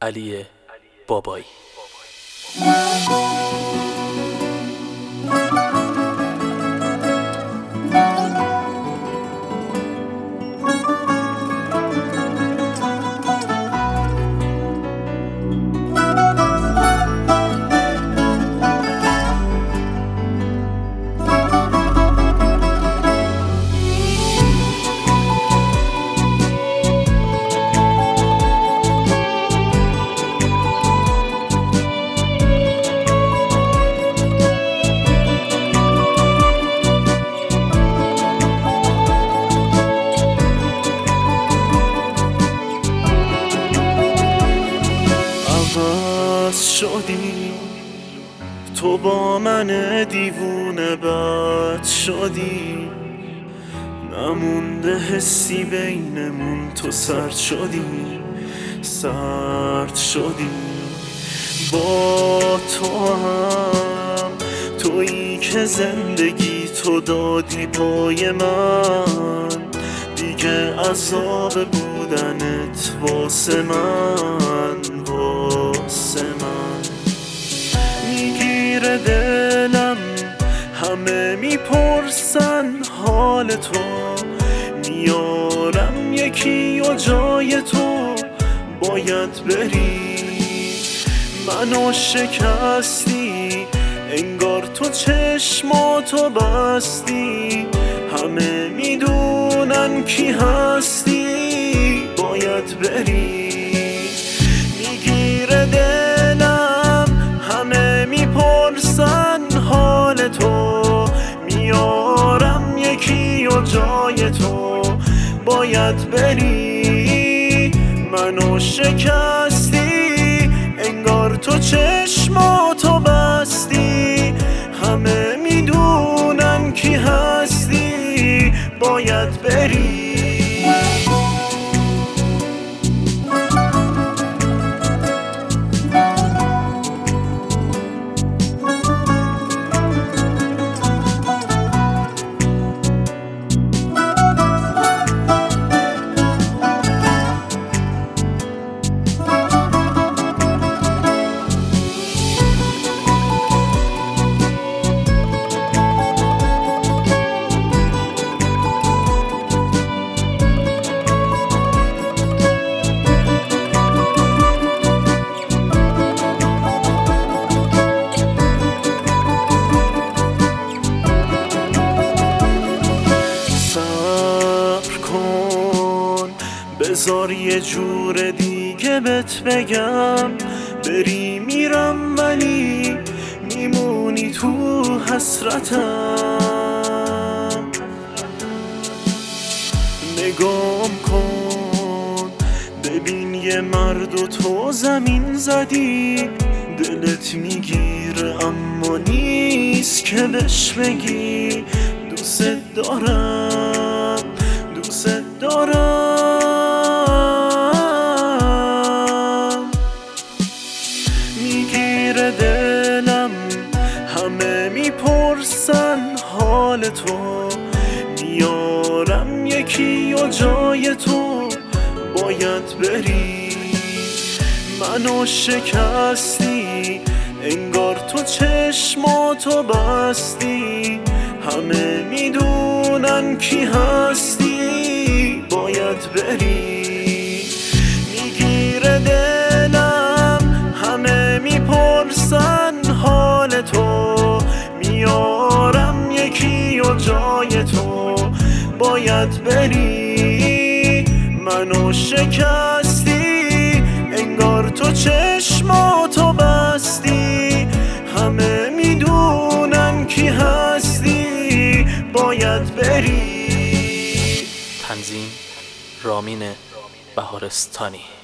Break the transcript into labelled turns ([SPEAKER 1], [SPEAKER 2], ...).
[SPEAKER 1] علی بابایی.
[SPEAKER 2] عوض شدی تو با من دیوونه بد شدی، نمونده حسی بینمون، تو سرد شدی با تو هم، تویی که زندگی تو دادی پای من، دیگه عذاب بودنت واسه من میگیره دلم، همه میپرسن حال تو، میارم یکی و جای تو باید بری، منو شکستی انگار تو چشماتو بستی، همه میدونن کی هستی باید بری، میگیره دلم همه میپرسن حال تو، میارم یکی و جای تو باید بری، منو شکستی انگار تو چشماتو بستی، همه میدونن کی هستی باید بری. بذار یه جور دیگه بهت بگم، بری میرم ولی میمونی تو حسرتم، نگام کن ببین یه مرد و تو زمین زدی، دلت میگیره اما نیست که بهش بگی دوست دارم میگیره دلم، همه میپرسن حال تو، میارم یکی و جای تو باید بری، منو شکستی انگار تو چشماتو بستی، همه میدونن کی هستی باید بری، میگیره دلم همه میپرسن حال تو، میارم یکی و جای تو باید بری، منو شکستی انگار تو چشماتو بستی، همه میدونن کی هستی باید بری.
[SPEAKER 1] تنظیم رامین بهارستانی.